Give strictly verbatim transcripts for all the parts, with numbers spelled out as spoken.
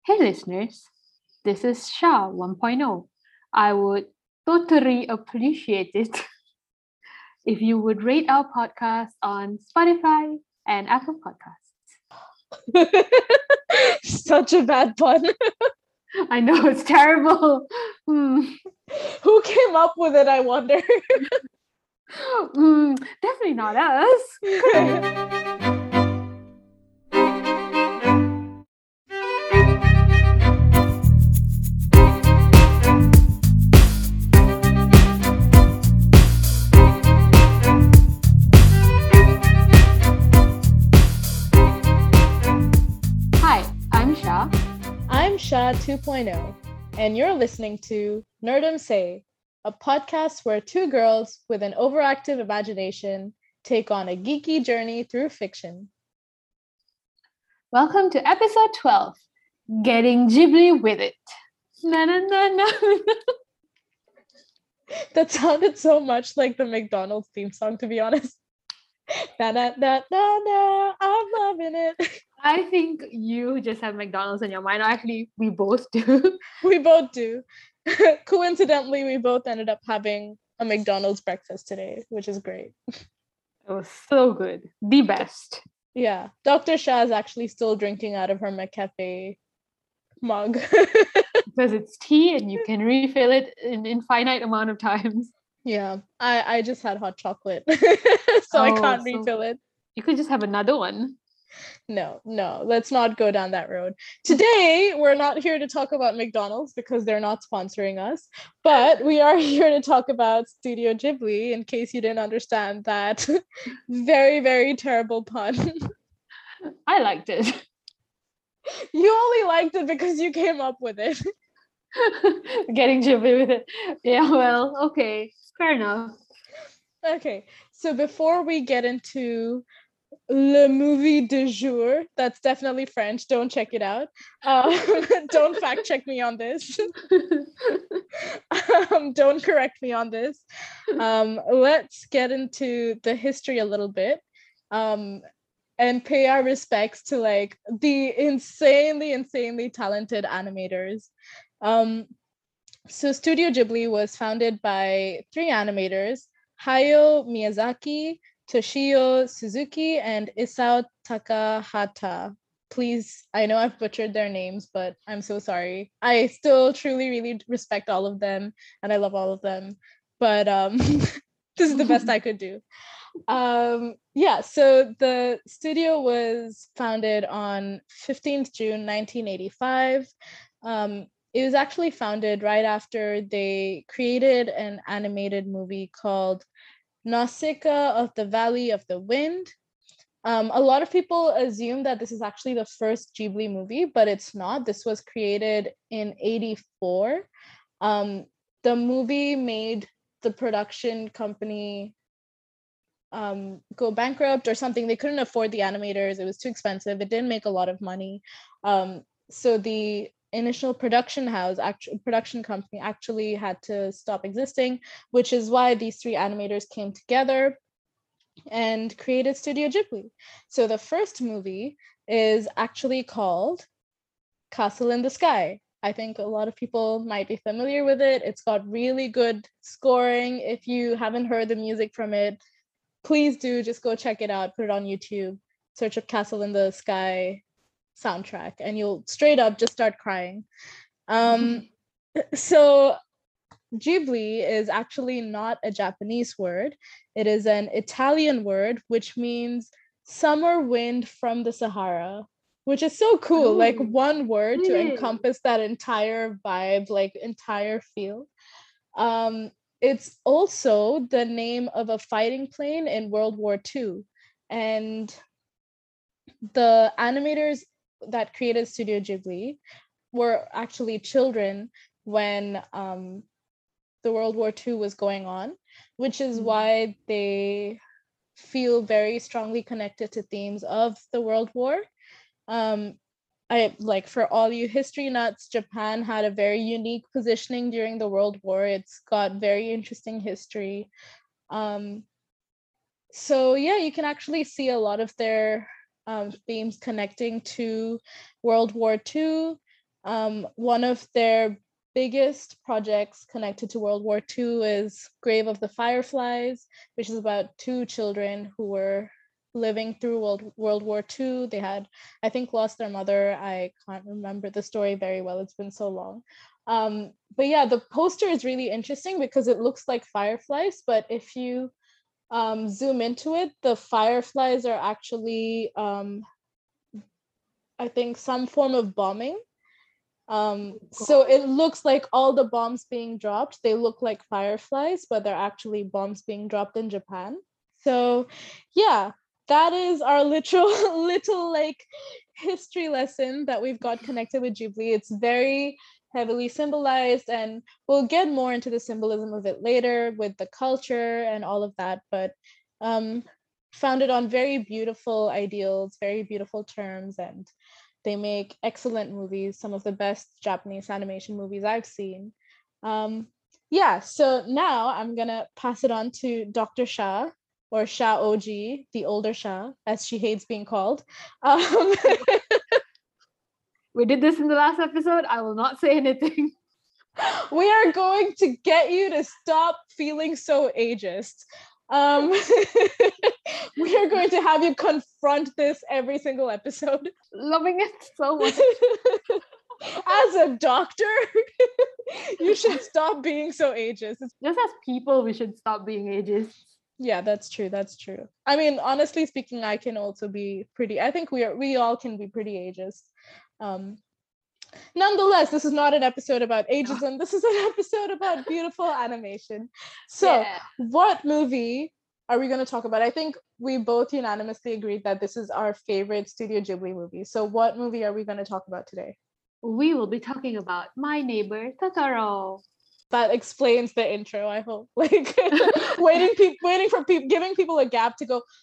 Hey listeners, this is Shah 1.0. I would totally appreciate it if you would rate our podcast on Spotify and Apple Podcasts. Such a bad pun. I know it's terrible. Hmm. Who came up with it, I wonder? Hmm, definitely not us. Hi, I'm Shah. I'm Shah 2.0, and you're listening to Nerdum Say, a podcast where two girls with an overactive imagination take on a geeky journey through fiction. Welcome to episode twelve, Getting Ghibli with It. Na na na na. That sounded so much like the McDonald's theme song, to be honest. Na na na na na, I'm loving it. I think you just have McDonald's in your mind. Actually, we both do. We both do. Coincidentally, we both ended up having a McDonald's breakfast today, which is great. It was so good. The best. Yeah. Doctor Shah is actually still drinking out of her McCafe mug. Because it's tea and you can refill it in infinite amount of times. Yeah. I, I just had hot chocolate. so I Oh, can't so- refill it. You could just have another one. No, no, let's not go down that road. Today, we're not here to talk about McDonald's because they're not sponsoring us, but we are here to talk about Studio Ghibli in case you didn't understand that very, very terrible pun. I liked it. You only liked it because you came up with it. Getting Ghibli with it. Yeah, well, okay. Fair enough. Okay, so before we get into Le Movie du Jour, that's definitely French, don't check it out. Uh, don't fact check me on this. um, don't correct me on this. Um, let's get into the history a little bit. Um, and pay our respects to like the insanely, insanely talented animators. Um, so Studio Ghibli was founded by three animators, Hayao Miyazaki, Toshio Suzuki, and Isao Takahata. Please, I know I've butchered their names, but I'm so sorry. I still truly, really respect all of them, and I love all of them. But um, this is the best I could do. Um, yeah, so the studio was founded on fifteenth of June nineteen eighty-five. Um, it was actually founded right after they created an animated movie called Nausicaa of the Valley of the Wind. Um, a lot of people assume that this is actually the first Ghibli movie, but it's not. This was created in eighty-four. Um, the movie made the production company um, go bankrupt or something. They couldn't afford the animators. It was too expensive. It didn't make a lot of money. Um, so the initial production house, actual production company, actually had to stop existing, which is why these three animators came together and created Studio Ghibli. So the first movie is actually called Castle in the Sky. I think a lot of people might be familiar with it. It's got really good scoring. If you haven't heard the music from it, please do just go check it out. Put it on YouTube. Search up Castle in the Sky soundtrack, and you'll straight up just start crying. Um, so Ghibli is actually not a Japanese word. It is an Italian word, which means summer wind from the Sahara, which is so cool. Ooh. Like one word to Yeah. encompass that entire vibe, like entire feel. Um, it's also the name of a fighting plane in World War Two. And the animators that created Studio Ghibli were actually children when um, the World War Two was going on, which is Mm. why they feel very strongly connected to themes of the World War. Um, I like for all you history nuts, Japan had a very unique positioning during the World War. It's got very interesting history. Um, so yeah, you can actually see a lot of their um, themes connecting to World War Two. Um, one of their biggest projects connected to World War Two is Grave of the Fireflies, which is about two children who were living through World, World War Two. They had, I think, lost their mother. I can't remember the story very well. It's been so long. Um, but yeah, the poster is really interesting because it looks like fireflies, but if you um, zoom into it, the fireflies are actually, um, I think, some form of bombing. Um, so it looks like all the bombs being dropped, they look like fireflies, but they're actually bombs being dropped in Japan. So yeah, that is our literal little like history lesson that we've got connected with Ghibli. It's very heavily symbolized, and we'll get more into the symbolism of it later with the culture and all of that, but um, founded on very beautiful ideals, very beautiful terms, and they make excellent movies, some of the best Japanese animation movies I've seen. Um, yeah, so now I'm gonna pass it on to Doctor Shah, or Shah O G, the older Shah, as she hates being called. Um, We did this in the last episode. I will not say anything. We are going to get you to stop feeling so ageist. Um, we are going to have you confront this every single episode. Loving it so much. As a doctor, you should stop being so ageist. Just as people, we should stop being ageist. Yeah, that's true. That's true. I mean, honestly speaking, I can also be pretty. I think we are. We all can be pretty ageist. Um, nonetheless, this is not an episode about ageism. This is an episode about beautiful animation. So, yeah. What movie are we going to talk about? I think we both unanimously agreed that this is our favorite Studio Ghibli movie. So, what movie are we going to talk about today? We will be talking about My Neighbor Totoro. That explains the intro, I hope. Like waiting, pe- waiting for people, giving people a gap to go.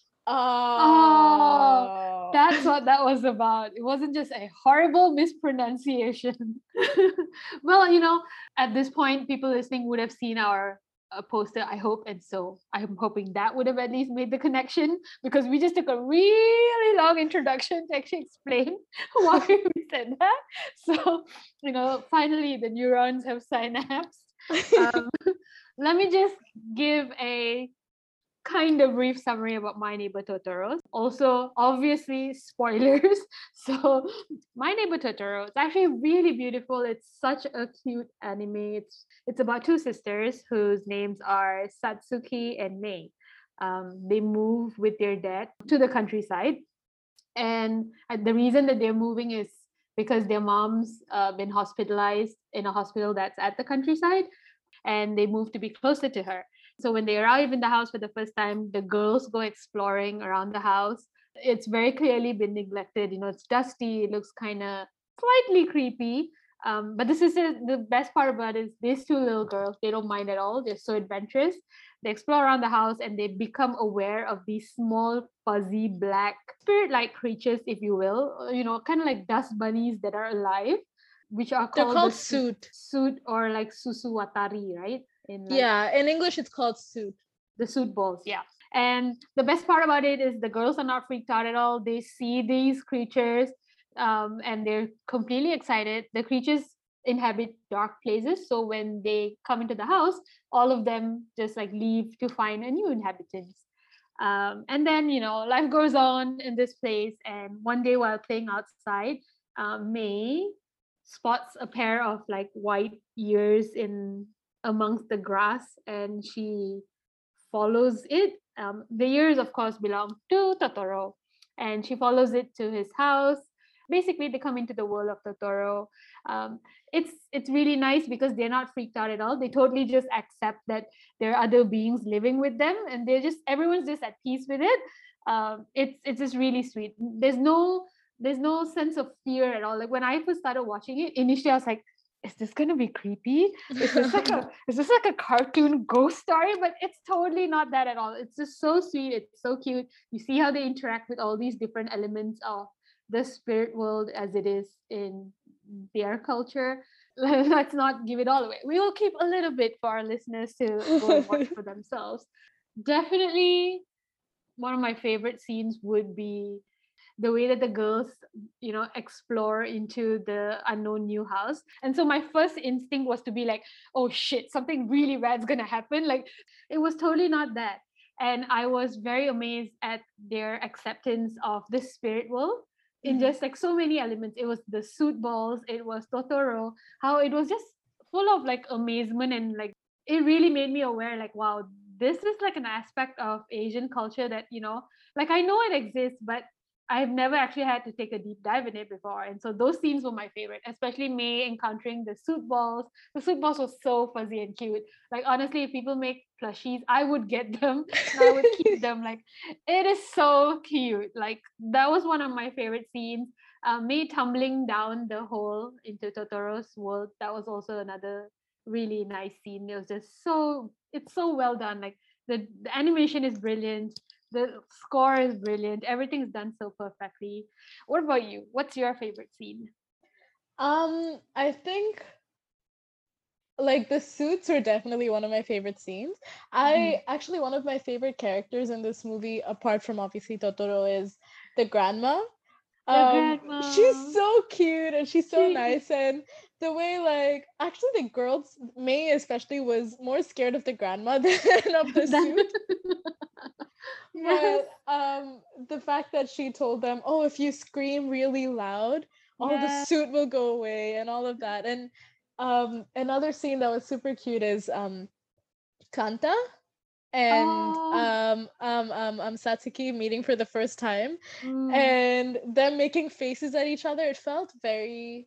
Oh. oh, that's what that was about. It wasn't just a horrible mispronunciation. Well, you know, at this point, people listening would have seen our uh, poster, I hope, and so I'm hoping that would have at least made the connection, because we just took a really long introduction to actually explain why we said that. So, you know, finally the neurons have synapsed. Um, let me just give a kind of brief summary about My Neighbor Totoro. Also, obviously, spoilers. So, My Neighbor Totoro, it's actually really beautiful. It's such a cute anime. It's it's about two sisters whose names are Satsuki and Mei. Um, they move with their dad to the countryside, and the reason that they're moving is because their mom's uh, been hospitalized in a hospital that's at the countryside, and they move to be closer to her. So when they arrive in the house for the first time, the girls go exploring around the house. It's very clearly been neglected. You know, it's dusty. It looks kind of slightly creepy. Um, but this is the best part about it is these two little girls, they don't mind at all. They're so adventurous. They explore around the house and they become aware of these small, fuzzy, black, spirit-like creatures, if you will. You know, kind of like dust bunnies that are alive, which are called, They're called the soot. Soot or like susuwatari, right? In like, yeah, in English it's called soot. The soot balls, yeah. And the best part about it is the girls are not freaked out at all. They see these creatures um, and they're completely excited. The creatures inhabit dark places, so when they come into the house, all of them just like leave to find a new inhabitants. Um, and then, you know, life goes on in this place. And one day while playing outside, um, Mei spots a pair of like white ears in amongst the grass, and she follows it. Um, the ears, of course, belong to Totoro, and she follows it to his house. Basically, they come into the world of Totoro. Um, it's it's really nice because they're not freaked out at all. They totally just accept that there are other beings living with them, and they're just everyone's just at peace with it. Um, it's it's just really sweet. There's no there's no sense of fear at all. Like when I first started watching it, initially I was like, is this gonna be creepy? Is this like a is this like a cartoon ghost story? But it's totally not that at all. It's just so sweet. It's so cute. You see how they interact with all these different elements of the spirit world as it is in their culture. Let's not give it all away. We will keep a little bit for our listeners to go and watch for themselves. Definitely one of my favorite scenes would be the way that the girls, you know, explore into the unknown new house. And so my first instinct was to be like, oh shit, something really bad's gonna happen. Like, it was totally not that. And I was very amazed at their acceptance of the spirit world in Mhm. just like so many elements. It was the suit balls, it was Totoro, how it was just full of like amazement, and like it really made me aware, like, wow, this is like an aspect of Asian culture that, you know, like I know it exists, but I've never actually had to take a deep dive in it before. And so those scenes were my favorite, especially May encountering the suit balls. The suit balls was so fuzzy and cute. Like, honestly, if people make plushies, I would get them and I would keep them. Like, it is so cute. Like, that was one of my favorite scenes. Uh, May tumbling down the hole into Totoro's world. That was also another really nice scene. It was just so, it's so well done. Like, the, the animation is brilliant, the score is brilliant, everything's done so perfectly. What about you? What's your favorite scene? Um, I think like the suits were definitely one of my favorite scenes. Mhm. I actually one of my favorite characters in this movie, apart from obviously Totoro, is the grandma. The Um, she's grandma. so cute and she's so She nice, and the way like actually the girls, May especially, was more scared of the grandma than of the that, suit. yes, But um the fact that she told them, oh, if you scream really loud, all the yes. suit will go away and all of that. And um another scene that was super cute is um Kanta and Oh, um um um um Satsuki meeting for the first time mm, and them making faces at each other. It felt very,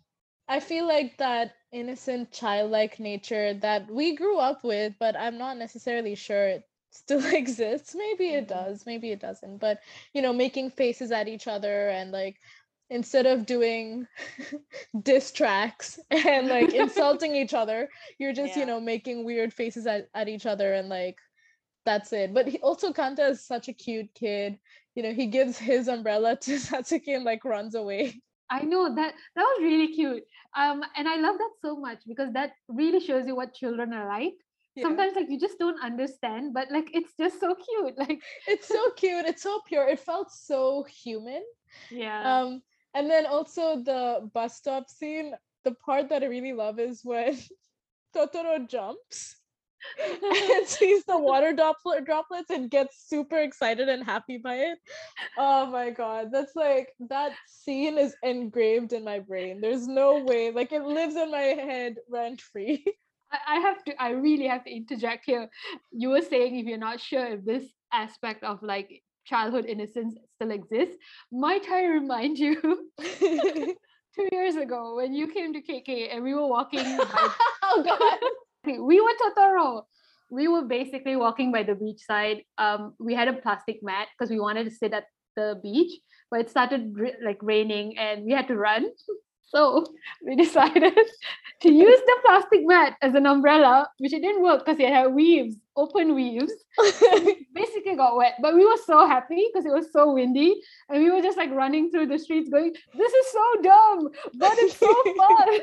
I feel like that innocent childlike nature that we grew up with, but I'm not necessarily sure it still exists. Maybe it mm, does, maybe it doesn't. But you know, making faces at each other and like instead of doing diss tracks and like insulting each other, you're just, you yeah. know, making weird faces at, at each other and like that's it. But he, also Kanta is such a cute kid. You know, he gives his umbrella to Satsuki and like runs away. I know that that was really cute. Um, and I love that so much because that really shows you what children are like. Yeah. Sometimes like you just don't understand, but like it's just so cute. Like, It's so cute. It's so pure. It felt so human. yeah. Um, and then also the bus stop scene. The part that I really love is when Totoro jumps and sees the water droplet droplets and gets super excited and happy by it. Oh my god, that's like that scene is engraved in my brain. There's no way, like it lives in my head rent free. I I have to, I really have to interject here. You were saying if you're not sure if this aspect of like childhood innocence still exists, might I remind you two years ago when you came to K K and we were walking by, Oh god. we were Totoro. We were basically walking by the beach side. Um, we had a plastic mat because we wanted to sit at the beach, but it started like raining and we had to run. So we decided to use the plastic mat as an umbrella, which it didn't work because it had weaves, open weaves. So we basically got wet, but we were so happy because it was so windy, and we were just like running through the streets, going, "This is so dumb, but it's so fun."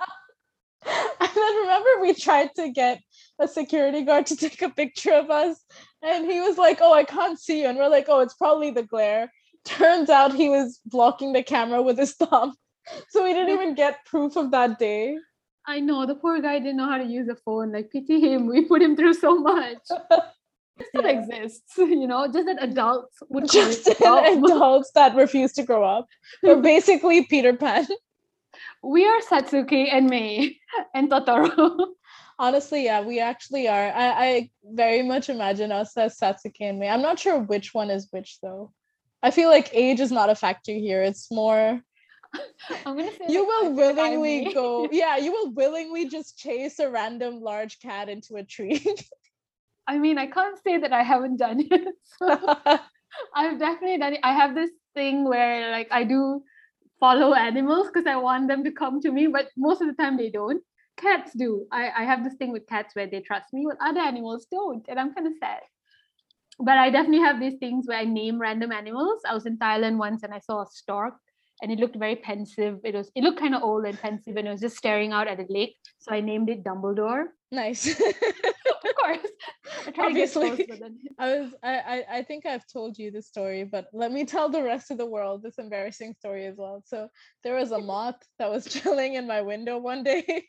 And then remember we tried to get a security guard to take a picture of us and he was like, oh, I can't see you, and we're like, oh, it's probably the glare. Turns out he was blocking the camera with his thumb, so we didn't even get proof of that day. I know the poor guy didn't know how to use a phone. Like, pity him. We put him through so much. It still Yeah. exists, you know, just that adults would call Just it dumb. adults that refuse to grow up. We're basically Peter Pan. We are Satsuki and Mei and Totoro. Honestly, yeah, we actually are. I, I very much imagine us as Satsuki and Mei. I'm not sure which one is which though. I feel like age is not a factor here. It's more I'm gonna say you like, I will feel like I'm willingly Mei. go, yeah, you will willingly just chase a random large cat into a tree. I mean, I can't say that I haven't done it. So I've definitely done it. I have this thing where like I do follow animals because I want them to come to me, but most of the time they don't. Cats do. I, I have this thing with cats where they trust me, but other animals don't, and I'm kind of sad. But I definitely have these things where I name random animals. I was in Thailand once and I saw a stork and it looked very pensive. It was it looked kind of old and pensive and it was just staring out at a lake. So I named it Dumbledore. Nice. Of course. I try to get close, Obviously, but then I was I, I I think I've told you the story, but let me tell the rest of the world this embarrassing story as well. So there was a moth that was chilling in my window one day.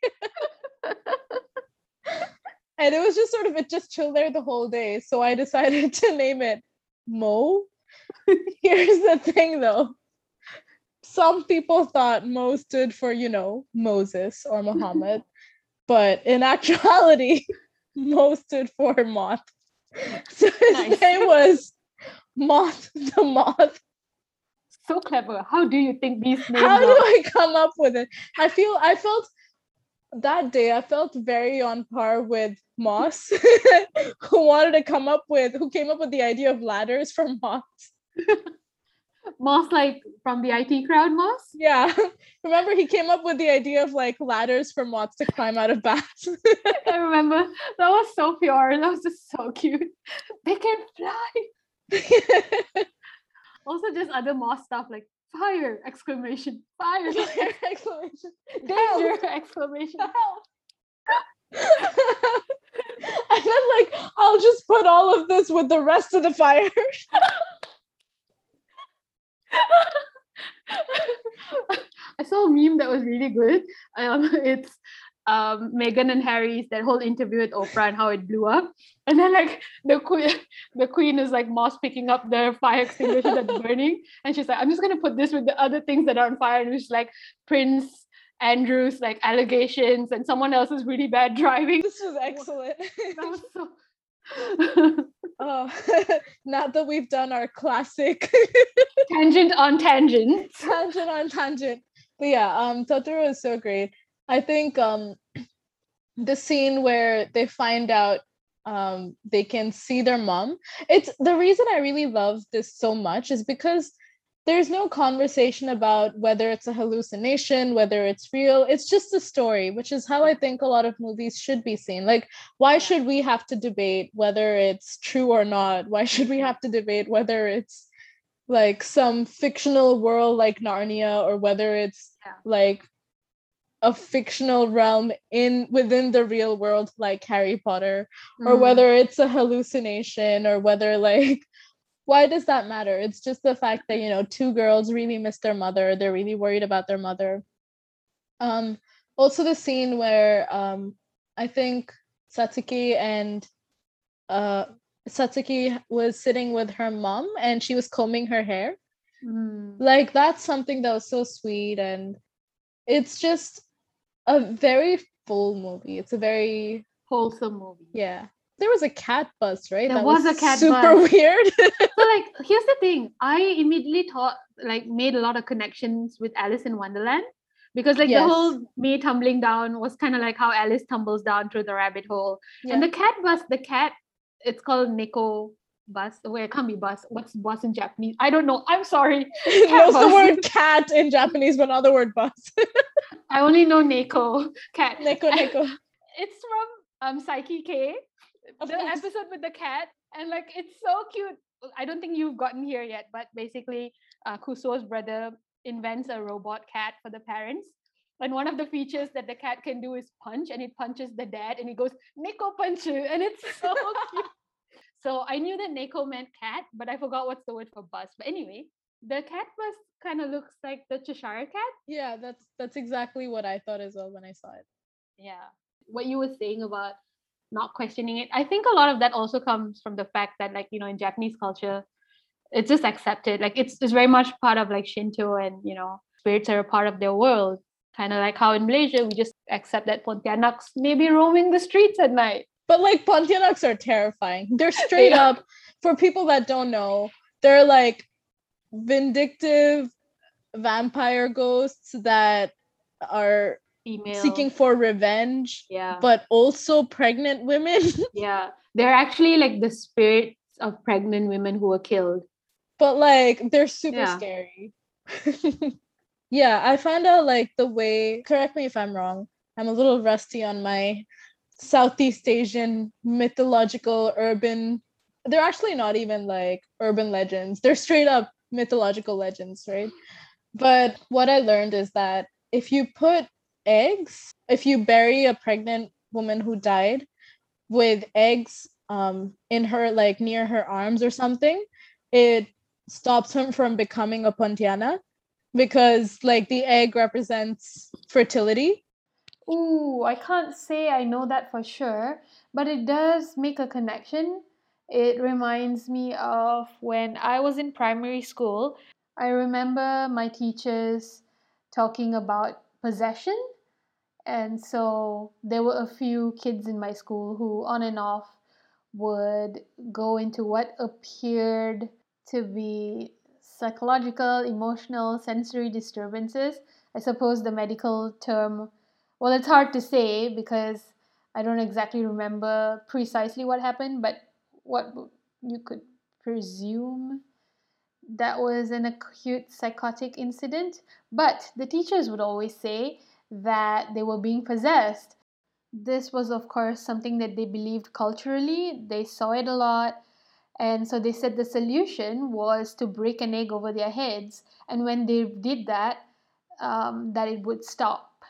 And it was just sort of it just chilled there the whole day. So I decided to name it Mo. Here's the thing though. Some people thought Mo stood for, you know, Moses or Muhammad, but in actuality, Mo stood for moth. So his Nice. name was Moth the Moth. So clever. How do you think these names How do are? I come up with it? I feel I felt that day I felt very on par with Moss, who wanted to come up with who came up with the idea of ladders for moths. Moss, like from the I T crowd, Moss? Yeah. Remember he came up with the idea of like ladders for moths to climb out of baths. I remember. That was so pure. That was just so cute. They can fly. Also, just other Moss stuff like fire! Exclamation. Fire! Exclamation. Danger! Exclamation. Help. And then like I'll just put all of this with the rest of the fire. I saw a meme that was really good. Um, it's um, Meghan and Harry's that whole interview with Oprah and how it blew up. And then like the queen, the queen is like Moss picking up the fire extinguisher that's burning, and she's like, "I'm just gonna put this with the other things that are on fire," and it's like Prince Andrew's like allegations and someone else's really bad driving. This was excellent. That was so. Oh, now that we've done our classic Tangent on tangent. tangent on tangent. But yeah, um, Totoro is so great. I think um, the scene where they find out um, they can see their mom. It's the reason I really love this so much is because there's no conversation about whether it's a hallucination, whether it's real. It's just a story, which is how I think a lot of movies should be seen. Like, why should we have to debate whether it's true or not? Why should we have to debate whether it's like some fictional world like Narnia or whether it's Yeah. like a fictional realm in within the real world like Harry Potter, or Mm. whether it's a hallucination, or whether like why does that matter? It's just the fact that, you know, two girls really miss their mother. They're really worried about their mother. Um, also the scene where um, I think Satsuki and uh, Satsuki was sitting with her mom and she was combing her hair. Mm. Like, that's something that was so sweet, and it's just a very full movie. It's a very Wholesome movie. yeah. There was a cat bus, right? There that was a cat super bus. weird. So like here's the thing, I immediately thought like made a lot of connections with Alice in Wonderland, because like Yes. the whole me tumbling down was kind of like how Alice tumbles down through the rabbit hole. And Yeah. the cat bus, the cat, it's called Neko bus. Wait, it can't be bus. What's bus in Japanese? I don't know. I'm sorry. Knows the bus. word cat in Japanese, but not the word bus. I only know Neko cat. Neko Neko. It's from um Psyche K, Of the course. episode with the cat, and like it's so cute. I don't think you've gotten here yet, but basically, uh, Kusuo's brother invents a robot cat for the parents. And one of the features that the cat can do is punch, and it punches the dad, and he goes Neko punchu, and it's so cute. So I knew that Neko meant cat, but I forgot what's the word for bus. But anyway, the cat bus kind of looks like the Cheshire cat. Yeah, that's that's exactly what I thought as well when I saw it. Yeah. What you were saying about not questioning it, I think a lot of that also comes from the fact that, like, you know, in Japanese culture, it's just accepted. Like it's, it's very much part of like Shinto, and, you know, spirits are a part of their world. Kind of like how in Malaysia, we just accept that Pontianaks may be roaming the streets at night. But like Pontianaks are terrifying. They're straight Yeah. up, for people that don't know, they're like vindictive vampire ghosts that are Female. seeking for revenge, Yeah. but also pregnant women. Yeah. They're actually like the spirits of pregnant women who were killed. But like they're super Yeah. scary. Yeah, I found out like the way, correct me if I'm wrong, I'm a little rusty on my Southeast Asian mythological urban, they're actually not even like urban legends, they're straight up mythological legends, right? But what I learned is that if you put eggs, if you bury a pregnant woman who died, with eggs um in her, like near her arms or something, it stops him from becoming a Pontiana because like the egg represents fertility. Ooh, I can't say I know that for sure, but it does make a connection. It reminds me of when I was in primary school. I remember my teachers talking about possession. And so there were a few kids in my school who, on and off, would go into what appeared to be psychological, emotional, sensory disturbances. I suppose the medical term, well, it's hard to say because I don't exactly remember precisely what happened, but what you could presume that was an acute psychotic incident. But the teachers would always say that they were being possessed. This was, of course, something that they believed culturally. They saw it a lot. And so they said the solution was to break an egg over their heads. And when they did that, um, that it would stop.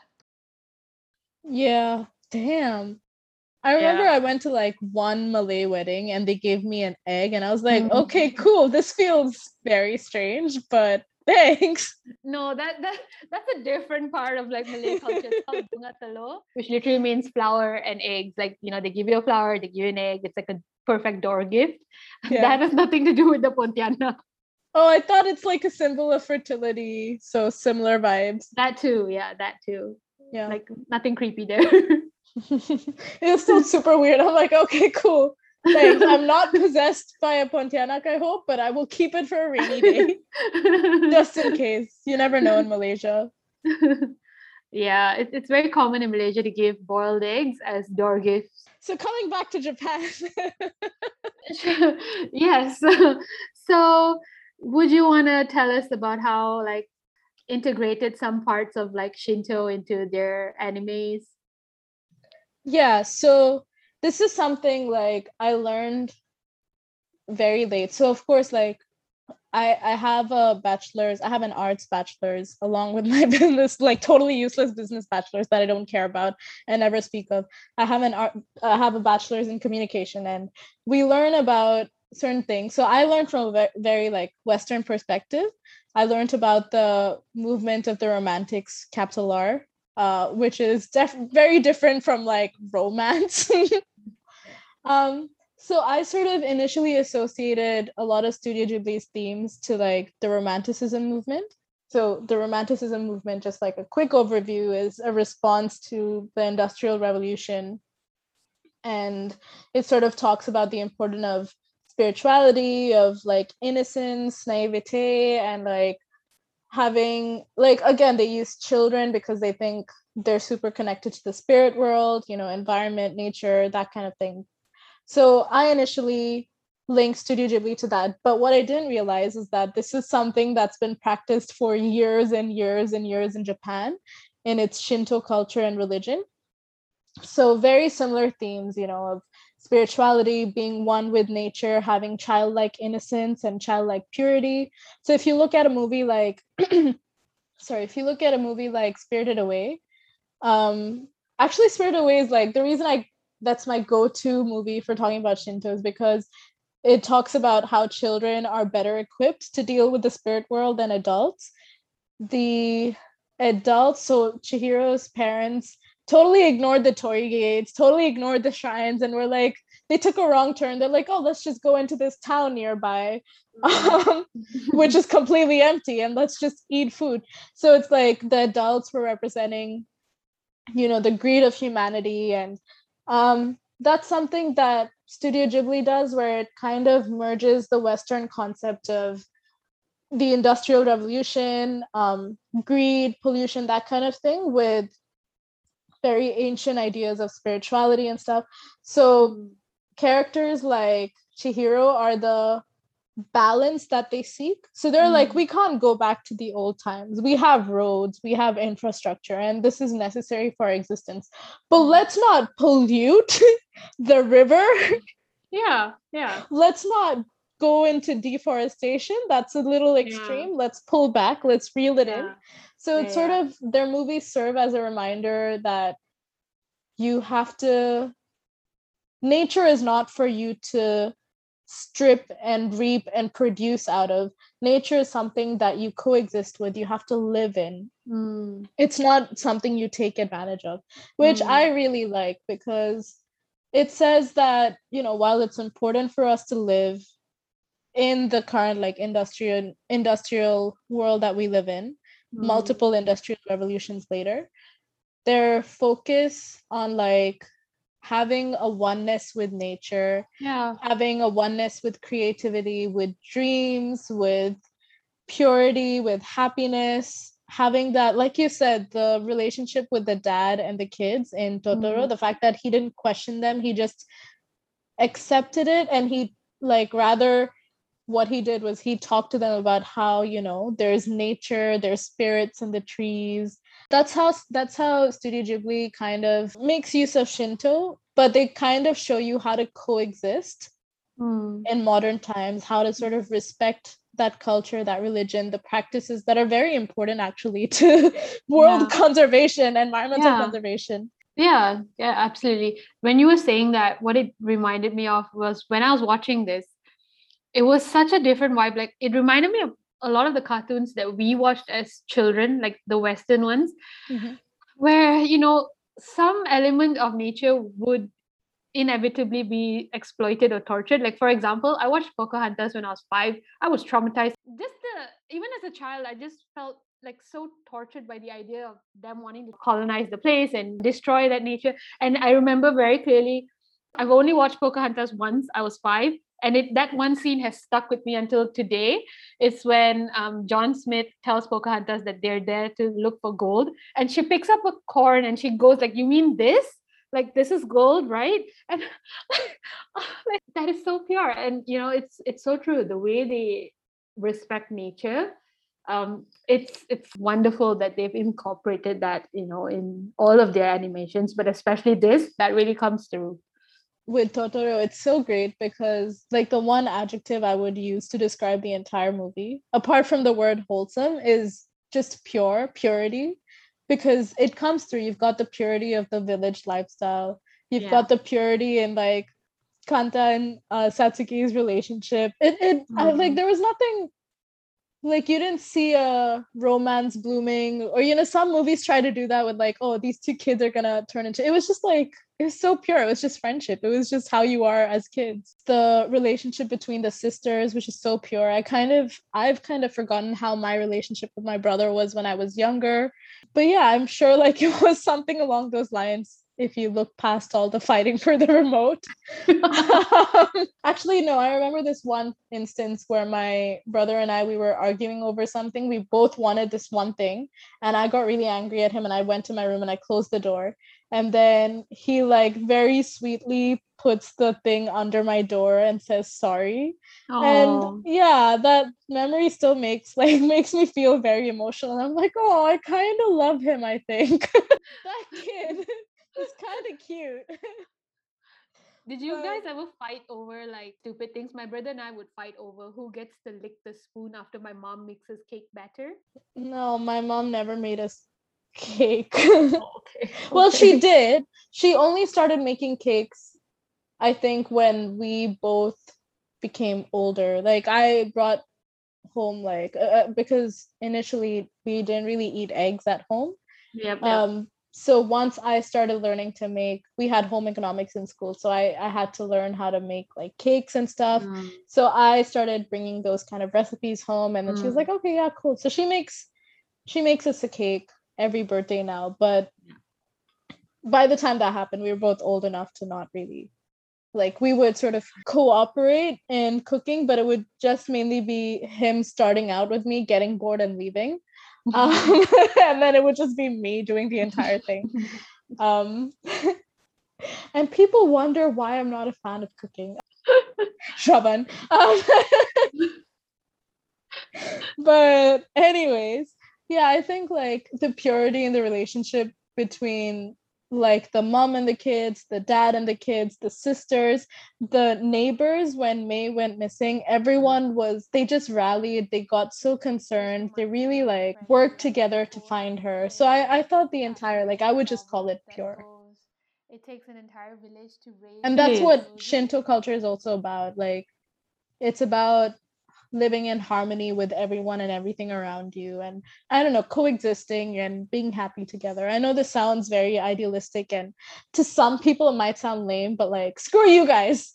Yeah, damn. I remember Yeah. I went to like one Malay wedding and they gave me an egg, and I was like, Mm. okay, cool. This feels very strange, but thanks. No, that, that that's a different part of like Malay culture. It's called bunga telur, which literally means flower and eggs. Like, you know, they give you a flower, they give you an egg. It's like a perfect door gift. Yeah. That has nothing to do with the Pontiana. Oh, I thought it's like a symbol of fertility. So similar vibes. That too, yeah, that too. Yeah. Like nothing creepy there. It was still super weird. I'm like, okay, cool. Thanks. I'm not possessed by a Pontianak, I hope, but I will keep it for a rainy day. Just in case. You never know in Malaysia. Yeah, it, it's very common in Malaysia to give boiled eggs as door gifts. So coming back to Japan. Yes. So would you want to tell us about how like integrated some parts of like Shinto into their animes? Yeah, so this is something like I learned very late. So of course, like I I have a bachelor's, I have an arts bachelor's along with my business, like totally useless business bachelor's that I don't care about and never speak of. I have an art I have a bachelor's in communication, and we learn about certain things. So I learned from a very, very like Western perspective. I learned about the movement of the romantics, capital R, uh, which is def- very different from like romance. Um, so I sort of initially associated a lot of Studio Ghibli's themes to like the Romanticism movement. So the Romanticism movement, just like a quick overview, is a response to the Industrial Revolution, and it sort of talks about the importance of spirituality, of like innocence, naivete, and like having like again they use children because they think they're super connected to the spirit world, you know, environment, nature, that kind of thing. So I initially linked Studio Ghibli to that. But what I didn't realize is that this is something that's been practiced for years and years and years in Japan in its Shinto culture and religion. So very similar themes, you know, of spirituality, being one with nature, having childlike innocence and childlike purity. So if you look at a movie like, sorry, if you look at a movie like Spirited Away, um, actually Spirited Away is like the reason I that's my go-to movie for talking about Shinto is because it talks about how children are better equipped to deal with the spirit world than adults. The adults, so Chihiro's parents, totally ignored the torii gates, totally ignored the shrines, and were like, they took a wrong turn. They're like, oh, let's just go into this town nearby, um, which is completely empty, and let's just eat food. So it's like the adults were representing, you know, the greed of humanity. And um, that's something that Studio Ghibli does, where it kind of merges the Western concept of the Industrial Revolution, um, greed, pollution, that kind of thing, with very ancient ideas of spirituality and stuff. So characters like Chihiro are the balance that they seek. So they're mm. like, we can't go back to the old times. We have roads, we have infrastructure, and this is necessary for our existence. But let's not pollute the river. Yeah, yeah. Let's not go into deforestation. That's a little extreme. Yeah. Let's pull back. Let's reel it yeah. in. So it's yeah, sort yeah. of, their movies serve as a reminder that you have to nature is not for you to strip and reap and produce out of. Nature is something that you coexist with, you have to live in. Mm. It's not something you take advantage of, which Mm. I really like, because it says that, you know, while it's important for us to live in the current like industrial industrial world that we live in, Mm. multiple industrial revolutions later, their focus on like having a oneness with nature, Yeah. having a oneness with creativity, with dreams, with purity, with happiness, having that, like you said, the relationship with the dad and the kids in Totoro, Mm. the fact that he didn't question them, he just accepted it, and he like rather what he did was he talked to them about how, you know, there's nature, there's spirits in the trees. That's how that's how Studio Ghibli kind of makes use of Shinto, but they kind of show you how to coexist Mm. in modern times, how to sort of respect that culture, that religion, the practices that are very important actually to world Yeah. conservation, environmental Yeah. conservation. Yeah, yeah, absolutely. When you were saying that, what it reminded me of was when I was watching this, it was such a different vibe. Like it reminded me of a lot of the cartoons that we watched as children, like the Western ones, Mm-hmm. where, you know, some element of nature would inevitably be exploited or tortured. Like, for example, I watched Pocahontas when I was five. I was traumatized. Just the, even as a child, I just felt like so tortured by the idea of them wanting to colonize the place and destroy that nature. And I remember very clearly, I've only watched Pocahontas once. I was five. And it, that one scene has stuck with me until today. It's when um, John Smith tells Pocahontas that they're there to look for gold. And she picks up a corn and she goes like, "You mean this? Like this is gold, right?" And like, that is so pure. And you know, it's it's so true. The way they respect nature, um, it's it's wonderful that they've incorporated that, you know, in all of their animations, but especially this, that really comes through. With Totoro, it's so great because like the one adjective I would use to describe the entire movie, apart from the word wholesome, is just pure, purity, because it comes through. You've got the purity of the village lifestyle. You've Yeah. got the purity in like Kanta and uh, Satsuki's relationship. It it I, like Mm. there was nothing like you didn't see a romance blooming, or you know, some movies try to do that with like, oh, these two kids are gonna turn into, it was just like, it was so pure, it was just friendship, it was just how you are as kids. The relationship between the sisters, which is so pure. I kind of I've kind of forgotten how my relationship with my brother was when I was younger, but yeah, I'm sure like it was something along those lines if you look past all the fighting for the remote. um, actually, no, I remember this one instance where my brother and I, we were arguing over something. We both wanted this one thing, and I got really angry at him, and I went to my room and I closed the door. And then he like very sweetly puts the thing under my door and says sorry. And Oh. yeah, that memory still makes like makes me feel very emotional. And I'm like, oh, I kind of love him, I think. That kid. It's kind of cute. Did you But guys ever fight over like stupid things? My brother and I would fight over who gets to lick the spoon after my mom mixes cake batter. no, my mom never made us cake. Oh, okay. Well, she Okay. did. She only started making cakes, I think, when we both became older. Like I brought home like uh, uh, because initially we didn't really eat eggs at home. Yep, yep. Um, so once I started learning to make, we had home economics in school, so I I had to learn how to make like cakes and stuff. Mm, So I started bringing those kind of recipes home, and then she was mm. like, okay, yeah, cool. So she makes she makes us a cake every birthday now, but by the time that happened, we were both old enough to not really like, we would sort of cooperate in cooking, but it would just mainly be him starting out with me, getting bored and leaving. Um, and then it would just be me doing the entire thing. Um, and people wonder why I'm not a fan of cooking. Shravan. Um, but anyways, yeah, I think like the purity in the relationship between like the mom and the kids, the dad and the kids, the sisters, the neighbors, when May went missing, everyone was, they just rallied, they got so concerned, they really like worked together to find her. So I, I thought the entire, like I would just call it pure. It takes an entire village to raise. And that's It what is. Shinto culture is also about. Like, it's about living in harmony with everyone and everything around you, and I don't know, coexisting and being happy together. I know this sounds very idealistic, and to some people it might sound lame, but like, screw you guys.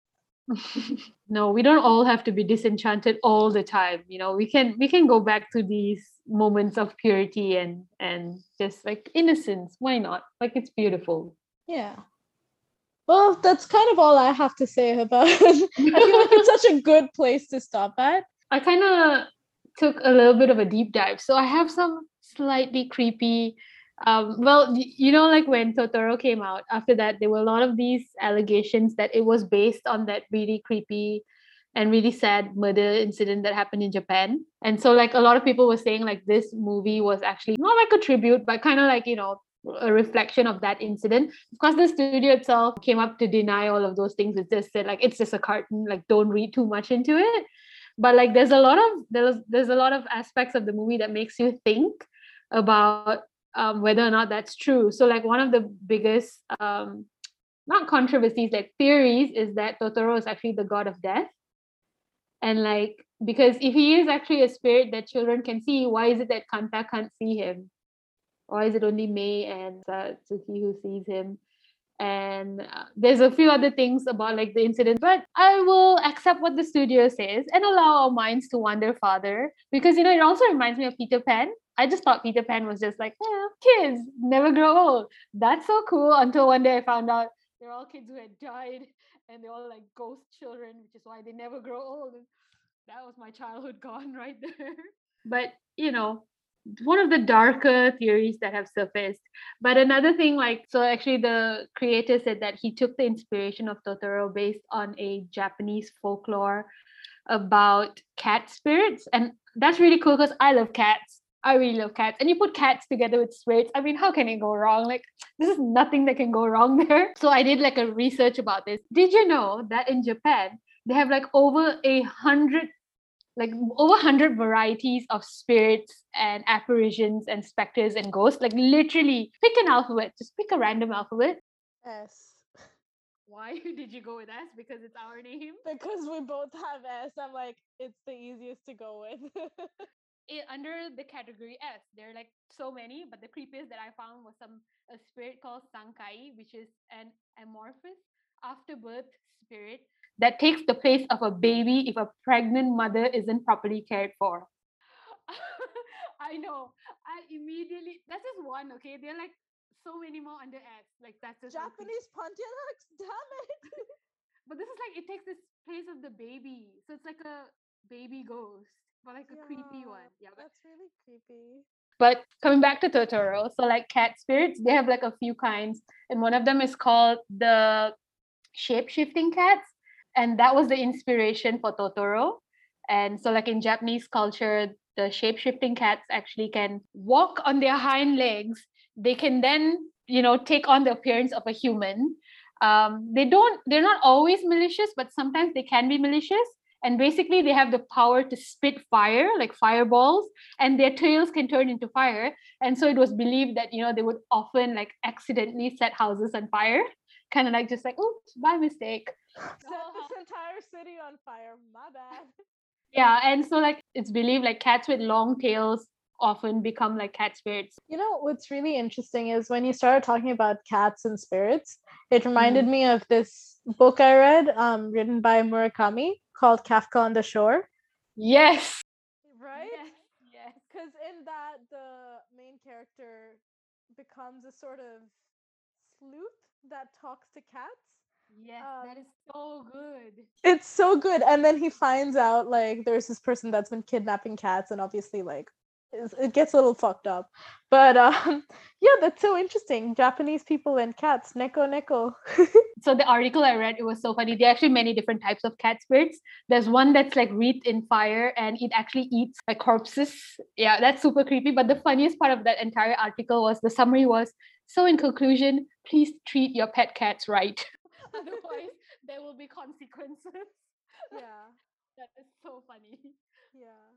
No, we don't all have to be disenchanted all the time. You know, we can we can go back to these moments of purity and and just like innocence. Why not? Like, it's beautiful. Yeah. Well, that's kind of all I have to say about it. I feel like it's such a good place to stop at. I kind of took a little bit of a deep dive. So I have some slightly creepy. Um, well, y- you know, like when Totoro came out, after that, there were a lot of these allegations that it was based on that really creepy and really sad murder incident that happened in Japan. And so, like, a lot of people were saying, like, this movie was actually not like a tribute, but kind of like, you know, a reflection of that incident. Of course, the studio itself came up to deny all of those things. It just said, like, it's just a cartoon, like, don't read too much into it. But like, there's a lot of there's there's a lot of aspects of the movie that makes you think about um, whether or not that's true. So like, one of the biggest um, not controversies, like theories, is that Totoro is actually the god of death. And like, because if he is actually a spirit that children can see, why is it that Kanta can't see him? Why is it only Mei and Satsuki who sees him? And uh, there's a few other things about like the incident, but I will accept what the studio says and allow our minds to wander farther, because you know, it also reminds me of Peter Pan. I just thought Peter Pan was just like, yeah, kids never grow old. That's so cool, until one day I found out they're all kids who had died and they're all like ghost children, which is why they never grow old. And that was my childhood gone right there. But you know, one of the darker theories that have surfaced. But another thing, like, so actually the creator said that he took the inspiration of Totoro based on a Japanese folklore about cat spirits. And that's really cool because I love cats. I really love cats. And you put cats together with spirits. I mean, how can it go wrong? Like, this is nothing that can go wrong there. So I did like a research about this. Did you know that in Japan, they have like over a hundred like over one hundred varieties of spirits and apparitions and specters and ghosts? Like, literally, pick an alphabet, just pick a random alphabet. S. Why did you go with S? Because it's our name. Because we both have S, I'm like, it's the easiest to go with. It, under the category S, there are like so many, but the creepiest that I found was some a spirit called Sankai, which is an amorphous afterbirth spirit that takes the place of a baby if a pregnant mother isn't properly cared for. I know. I immediately, that's just one, okay? There are like so many more under S. Like, that's just so creepy. Japanese Pontianaks, damn it. But this is like, it takes this place of the baby. So it's like a baby ghost, but like a creepy one. Yeah, but That's really creepy. But coming back to Totoro, so like cat spirits, they have like a few kinds, and one of them is called the shape shifting cats, and that was the inspiration for Totoro. And so, like in Japanese culture, the shape shifting cats actually can walk on their hind legs. They can then, you know, take on the appearance of a human. Um, they don't, they're not always malicious, but sometimes they can be malicious. And basically, they have the power to spit fire, like fireballs, and their tails can turn into fire. And so it was believed that, you know, they would often like accidentally set houses on fire, kind of like just like, oops, by mistake. Set this entire city on fire. My bad. Yeah, and so like it's believed like cats with long tails often become like cat spirits. You know, what's really interesting is when you started talking about cats and spirits, it reminded mm-hmm. me of this book I read, um, written by Murakami, called Kafka on the Shore. Yes. Right? Yes. Because yes. in that, the main character becomes a sort of sleuth that talks to cats. Yes, um, that is so good. It's so good. And then he finds out like there's this person that's been kidnapping cats, and obviously like it gets a little fucked up. But um yeah, that's so interesting. Japanese people and cats, neko neko. So the article I read, it was so funny. There are actually many different types of cat spirits. There's one that's like wreathed in fire and it actually eats like corpses. Yeah, that's super creepy. But the funniest part of that entire article was the summary was, so in conclusion, please treat your pet cats right. Otherwise, there will be consequences. Yeah. That is so funny. Yeah.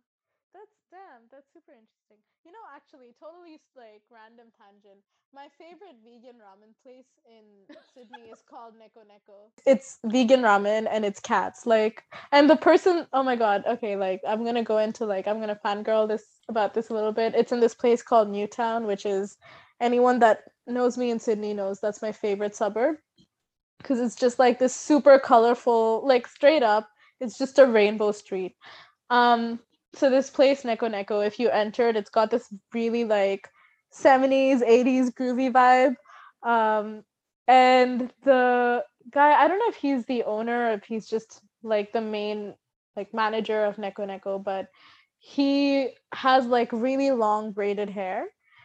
That's damn, that's super interesting. You know, actually, totally s- like random tangent. My favorite vegan ramen place in Sydney is called Neko Neko. It's vegan ramen and it's cats. Like, and the person, oh my god, okay, like I'm gonna go into like I'm gonna fangirl this about this a little bit. It's in this place called Newtown, which is anyone that knows me in Sydney knows that's my favorite suburb because it's just like this super colorful, like straight up, it's just a rainbow street. Um, so this place, Neko Neko, if you entered, it's got this really like seventies, eighties groovy vibe. Um, and the guy, I don't know if he's the owner or if he's just like the main like manager of Neko Neko, but he has like really long braided hair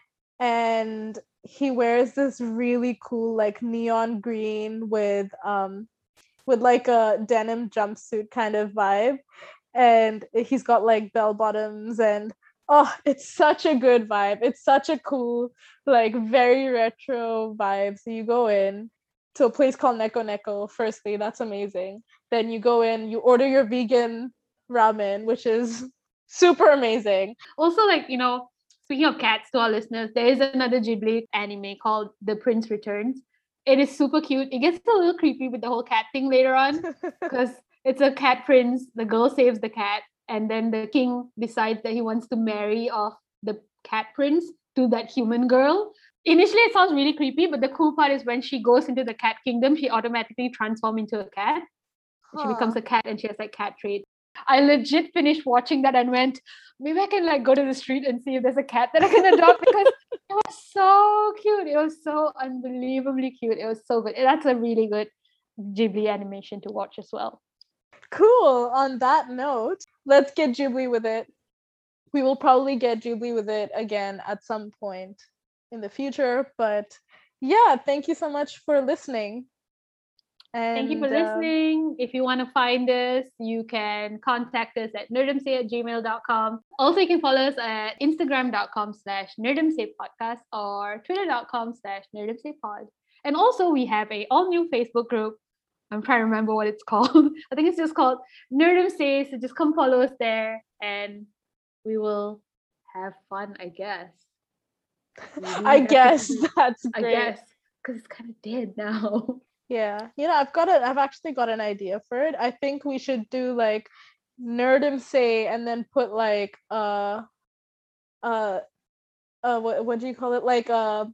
and he wears this really cool like neon green with um with like a denim jumpsuit kind of vibe, and he's got like bell bottoms and oh, it's such a good vibe. It's such a cool like very retro vibe. So you go in to a place called Neko Neko. Firstly, that's amazing. Then you go in, you order your vegan ramen, which is super amazing. Also, like, you know, speaking of cats, to our listeners, there is another Ghibli anime called The Prince Returns. It is super cute. It gets a little creepy with the whole cat thing later on because it's a cat prince. The girl saves the cat, and then the king decides that he wants to marry off the cat prince to that human girl. Initially, it sounds really creepy, but the cool part is when she goes into the cat kingdom, she automatically transforms into a cat. She becomes Huh. a cat and she has like cat traits. I legit finished watching that and went, maybe I can like go to the street and see if there's a cat that I can adopt because it was so cute. It was so unbelievably cute. It was so good. And that's a really good Ghibli animation to watch as well. Cool. On that note, let's get Ghibli with it. We will probably get Ghibli with it again at some point in the future. But yeah, thank you so much for listening. Thank you for And um, listening. If you want to find us, you can contact us at nerdumsay at gmail dot com. Also, you can follow us at instagram.com slash nerdumsaypodcast or twitter.com slash nerdumsaypod. And also, we have a all-new Facebook group. I'm trying to remember what it's called. I think it's just called Nerdum Say. So just come follow us there and we will have fun, I guess. I guess that's I great. guess, because it's kind of dead now. Yeah, you know, I've got it. I've actually got an idea for it. I think we should do like Nerdum Say and then put like uh uh uh what what do you call it? Like uh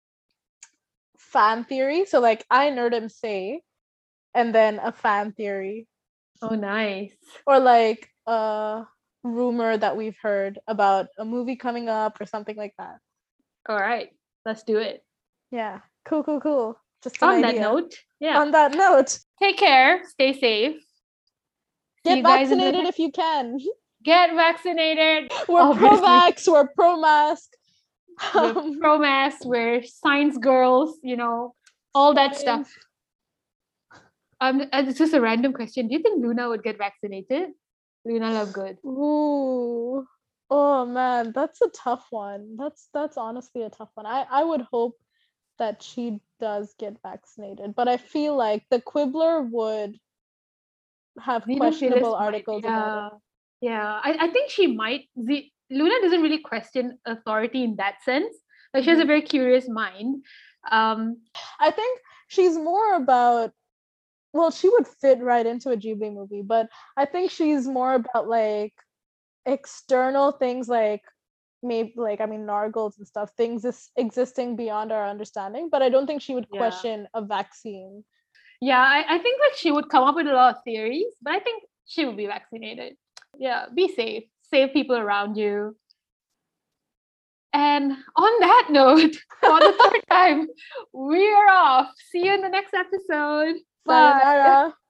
fan theory. So like I Nerdum Say and then a fan theory. Oh, nice. Or like a rumor that we've heard about a movie coming up or something like that. All right, let's do it. Yeah, cool, cool, cool. Just an On that idea. note, yeah. On that note, Take care, stay safe. See get you guys in the vaccinated next- if you can. Get vaccinated. We're Obviously. pro-vax, we're pro-mask. We're Um, pro-mask, we're science girls, you know, all that stuff. Um, and it's just a random question. Do you think Luna would get vaccinated? Luna Lovegood. Ooh. Oh man, that's a tough one. That's that's honestly a tough one. I, I would hope that she does get vaccinated, but I feel like the Quibbler would have Xenophilus questionable might- articles yeah, about it. Yeah, I, I think she might. Z- Luna doesn't really question authority in that sense. Like she has a Mhm. very curious mind. Um, I think she's more about, well, she would fit right into a Ghibli movie, but I think she's more about like external things like maybe like I mean Nargles and stuff, things is existing beyond our understanding. But I don't think she would Yeah. question a vaccine. yeah, I, I think like she would come up with a lot of theories, but I think she would be vaccinated. Yeah, be safe, save people around you. And on that note, for the third time, we are off. See you in the next episode. Bye. Sayonara.